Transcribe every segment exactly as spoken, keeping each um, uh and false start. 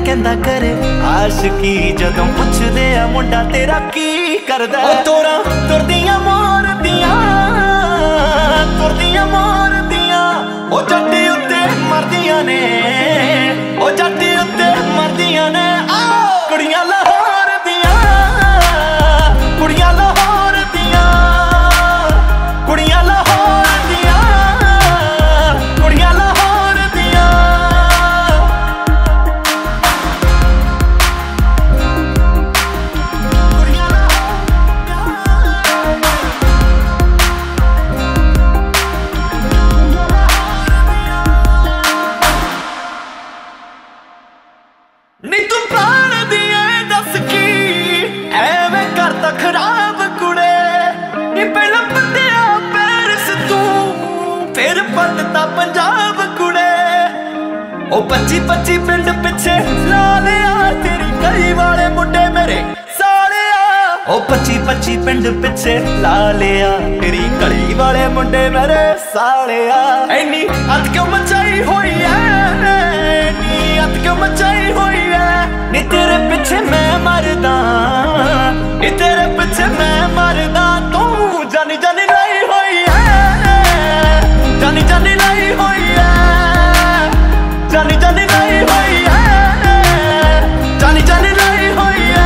कहंदा करे आशिकी जदों पुछदे आ मुंडा तेरा की करदा ओ तोरा तुरदियां मोरदियां तुरदियां मोरदियां ओ जट्टी उत्ते मरदियां ने ओ जट्टी उत्ते मरदियां ने कुड़ियां लाहौर दियां कुड़ियां लाहौर दियां कुड़ियां लाहौर दियां कुड़ियां लाहौर दियां कुड़ियां नी तू प्राण दिए दस की एवें करता खराब कुड़े नी पहला पत्तिया पेरिस तू फिर पटता पंजाब कुड़े ओ पच्ची पच्ची पिंड पिछे ला लिया तेरी गली वाले मुंडे मेरे सालिया ओ पच्ची पच्ची पिंड पिछे ला लिया तेरी गली वाले मुंडे मेरे सालिया इन्नी अत क्यों मचाई हुई है नी अत क्यों मचाई हुई है नी तेरे पिछे मैं मरदा नी तेरे पिछे मैं मरदा तू जानी जानी लाई हुई है जानी जानी लाई हुई है जानी जानी लाई हुई है जानी जानी लाई हुई है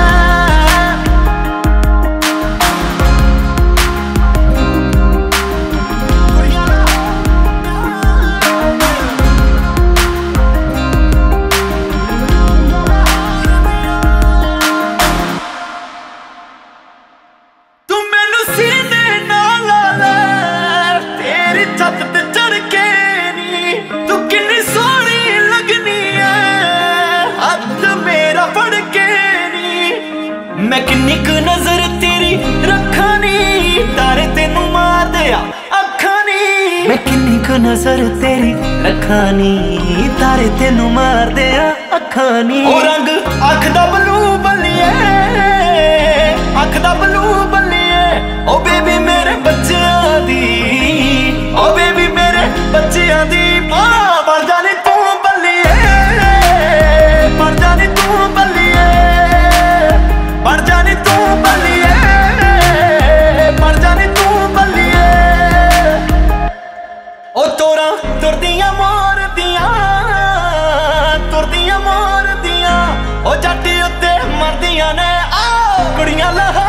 मैं किन्नी क नजर तेरी रखानी तारे तेनू मार दिया अखानी मैं किन्नी क नजर तेरी रखानी तारे तेनू मार दिया अखानी ओ रंग अख दा बलू बलिए अख दा बलू बलिए ओ बेबी मेरे बच्चियां दी ओ बेबी मेरे बच्चियां दी मां बन जानी तू बलिए बन जानी तू बलिए बन जानी तू बलिए बन जानी तू बलिए ओ तोरा तुरदियां मोरदियां तुरदियां मोरदियां ओ जट्टी उत्ते मरदियां ने कुड़ियां लाहौर